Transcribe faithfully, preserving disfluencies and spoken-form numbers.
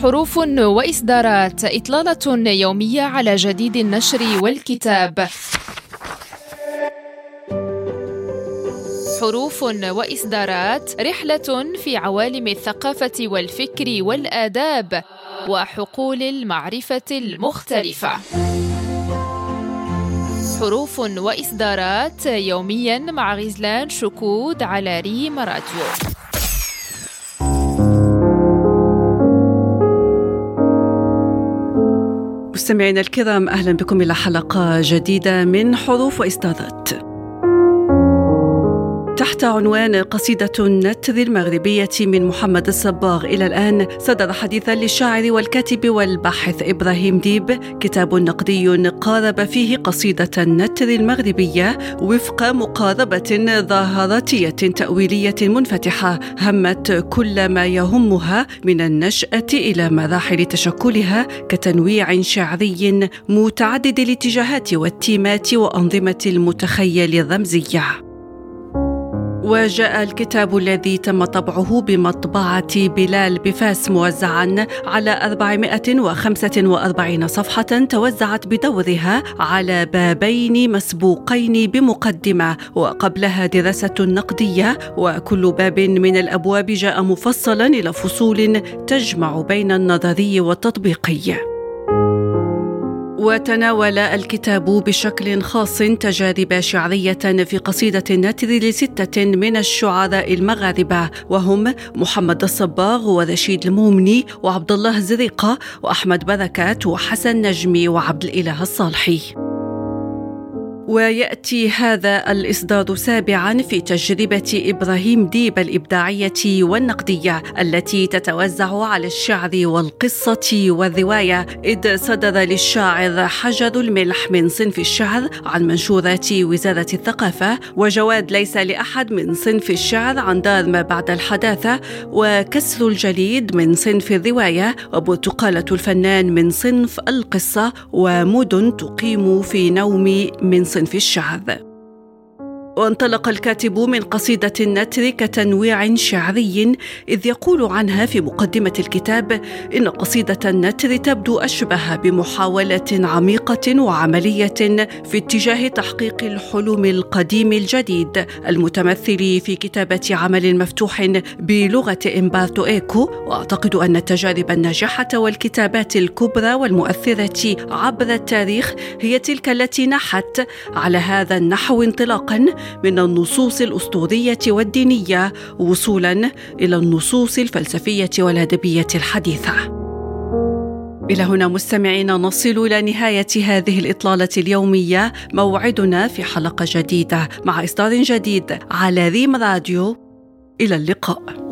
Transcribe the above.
حروف وإصدارات، إطلالة يومية على جديد النشر والكتاب. حروف وإصدارات، رحلة في عوالم الثقافة والفكر والآداب وحقول المعرفة المختلفة. حروف وإصدارات يومياً مع غزلان شكود على ريم راديو. مستمعينا الكرام، أهلا بكم إلى حلقة جديدة من حروف وإصدارات تحت عنوان قصيدة النثر المغربية من محمد الصباغ. إلى الآن صدر حديثا للشاعر والكاتب والباحث إبراهيم ديب، كتاب نقدي قارب فيه قصيدة النثر المغربية وفق مقاربة ظاهراتية تأويلية منفتحة همت كل ما يهمها من النشأة إلى مراحل تشكلها كتنويع شعري متعدد الاتجاهات والتيمات وأنظمة المتخيل الرمزية. وجاء الكتاب الذي تم طبعه بمطبعة بلال بفاس موزعا على أربعمائة وخمسة وأربعين صفحة توزعت بدورها على بابين مسبوقين بمقدمة وقبلها دراسة نقدية، وكل باب من الأبواب جاء مفصلا إلى فصول تجمع بين النظري والتطبيقي. وتناول الكتاب بشكل خاص تجارب شعرية في قصيدة النثر لستة من الشعراء المغاربة، وهم محمد الصباغ ورشيد المومني وعبد الله زريقة وأحمد بركات وحسن نجمي وعبد الإله الصالحي. ويأتي هذا الإصدار سابعا في تجربة إبراهيم ديب الإبداعية والنقدية التي تتوزع على الشعر والقصة والرواية، إذ صدر للشاعر حجر الملح من صنف الشعر عن منشورات وزارة الثقافة، وجواد ليس لأحد من صنف الشعر عن دار ما بعد الحداثة، وكسر الجليد من صنف الرواية، وبرتقالة الفنان من صنف القصة، ومدن تقيم في نوم من صنف الشعر. وانطلق الكاتب من قصيدة النثر كتنويع شعري، إذ يقول عنها في مقدمة الكتاب إن قصيدة النثر تبدو أشبه بمحاولة عميقة وعملية في اتجاه تحقيق الحلم القديم الجديد المتمثل في كتابة عمل مفتوح بلغة إمبرتو إيكو. وأعتقد أن التجارب الناجحة والكتابات الكبرى والمؤثرة عبر التاريخ هي تلك التي نحت على هذا النحو انطلاقا من النصوص الأسطورية والدينية وصولا إلى النصوص الفلسفية والأدبية الحديثة. إلى هنا مستمعين نصل إلى نهاية هذه الإطلالة اليومية. موعدنا في حلقة جديدة مع إصدار جديد على ريم راديو. إلى اللقاء.